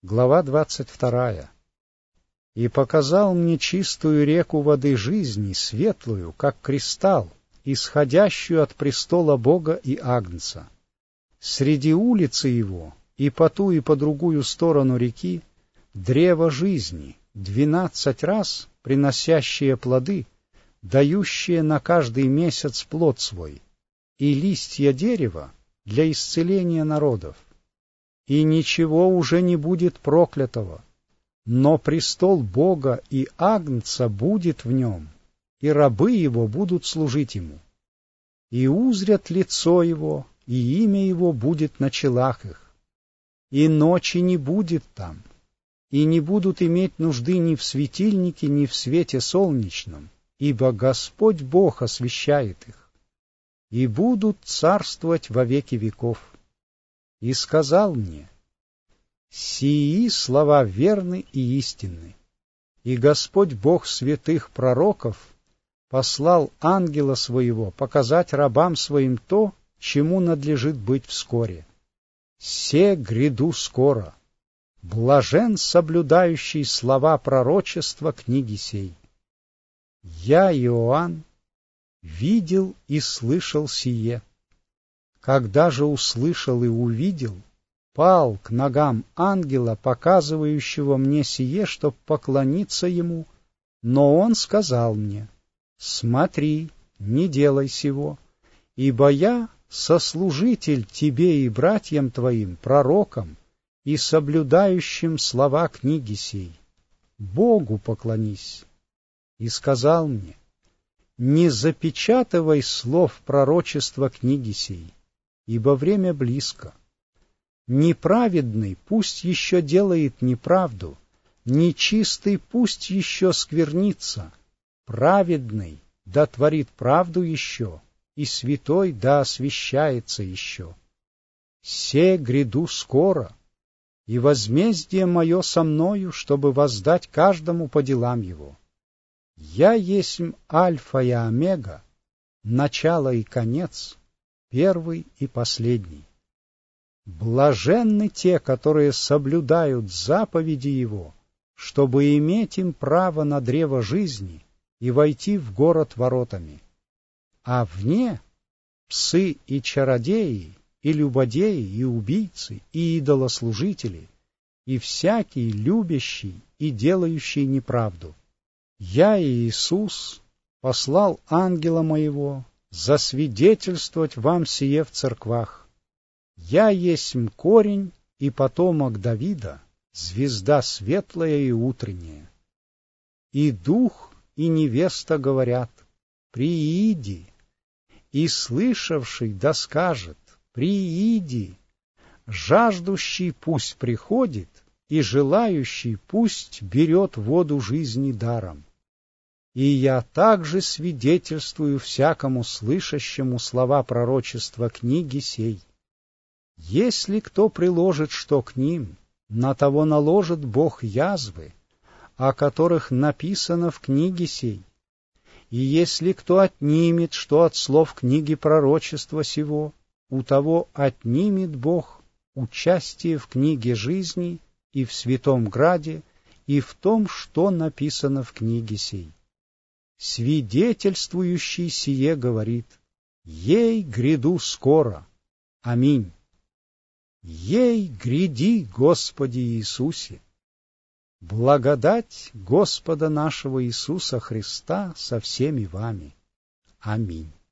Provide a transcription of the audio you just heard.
Глава 22. «И показал мне чистую реку воды жизни, светлую, как кристалл, исходящую от престола Бога и Агнца. Среди улицы его, и по ту, и по другую сторону реки, древо жизни, 12 раз приносящее плоды, дающее на каждый месяц плод свой, и листья дерева для исцеления народов. И ничего уже не будет проклятого, но престол Бога и Агнца будет в нем, и рабы его будут служить ему. И узрят лицо его, и имя его будет на челах их. И ночи не будет там, и не будут иметь нужды ни в светильнике, ни в свете солнечном, ибо Господь Бог освещает их. И будут царствовать во веки веков. И сказал мне: сии слова верны и истинны. И Господь Бог святых пророков послал ангела своего показать рабам своим то, чему надлежит быть вскоре. Се гряду скоро. Блажен соблюдающий слова пророчества книги сей. Я, Иоанн, видел и слышал сие. Когда же услышал и увидел, пал к ногам ангела, показывающего мне сие, чтоб поклониться ему, но он сказал мне: смотри, не делай сего, ибо я сослужитель тебе и братьям твоим, пророкам, и соблюдающим слова книги сей. Богу поклонись. И сказал мне: не запечатывай слов пророчества книги сей, ибо время близко. Неправедный пусть еще делает неправду, нечистый пусть еще сквернится, праведный да творит правду еще, и святой да освящается еще. Се гряду скоро, и возмездие мое со мною, чтобы воздать каждому по делам его. Я есмь Альфа и Омега, начало и конец, первый и последний. Блаженны те, которые соблюдают заповеди Его, чтобы иметь им право на древо жизни и войти в город воротами. А вне псы и чародеи, и любодеи, и убийцы, и идолослужители, и всякий любящий и делающий неправду. Я, Иисус, послал ангела моего засвидетельствовать вам сие в церквах. Я есмь корень и потомок Давида, звезда светлая и утренняя. И дух, и невеста говорят: прииди. И слышавший да скажет: прииди. Жаждущий пусть приходит, и желающий пусть берет воду жизни даром. И я также свидетельствую всякому слышащему слова пророчества книги сей. Если кто приложит что к ним, на того наложит Бог язвы, о которых написано в книге сей. И если кто отнимет что от слов книги пророчества сего, у того отнимет Бог участие в книге жизни и в святом граде, и в том, что написано в книге сей. Свидетельствующий сие говорит: ей гряду скоро. Аминь. Ей гряди, Господи Иисусе! Благодать Господа нашего Иисуса Христа со всеми вами. Аминь.